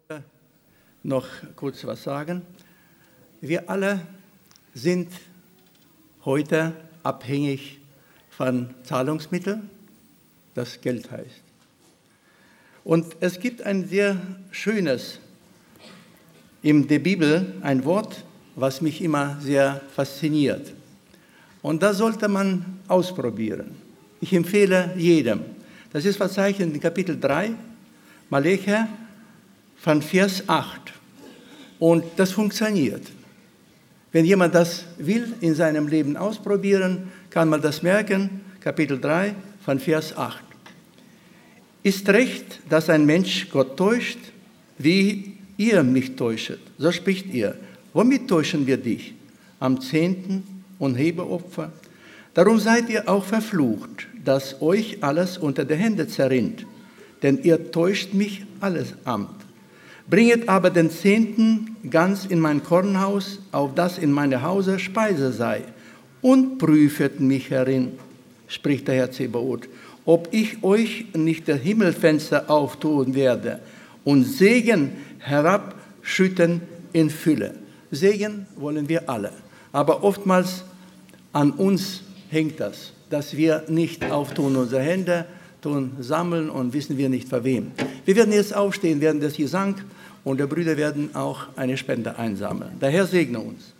noch kurz was sagen. Wir alle sind heute abhängig von Zahlungsmitteln, das Geld heißt. Und es gibt ein sehr schönes in der Bibel, ein Wort, was mich immer sehr fasziniert. Und das sollte man ausprobieren. Ich empfehle jedem. Das ist verzeichnet in Kapitel 3, Maleche, von Vers 8. Und das funktioniert. Wenn jemand das will, in seinem Leben ausprobieren, kann man das merken, Kapitel 3 von Vers 8. Ist recht, dass ein Mensch Gott täuscht, wie ihr mich täuschet? So spricht ihr. Womit täuschen wir dich? Am Zehnten und Hebeopfer? Darum seid ihr auch verflucht, dass euch alles unter die Hände zerrinnt. Denn ihr täuscht mich allesamt. Bringet aber den Zehnten ganz in mein Kornhaus, auf das in meinem Hause Speise sei, und prüfet mich herin, spricht der Herr Zebaoth, ob ich euch nicht das Himmelfenster auftun werde und Segen herabschütten in Fülle. Segen wollen wir alle, aber oftmals an uns hängt das, dass wir nicht auftun unsere Hände, tun sammeln und wissen wir nicht für wem. Wir werden jetzt aufstehen während des Gesangs und die Brüder werden auch eine Spende einsammeln. Der Herr segne uns.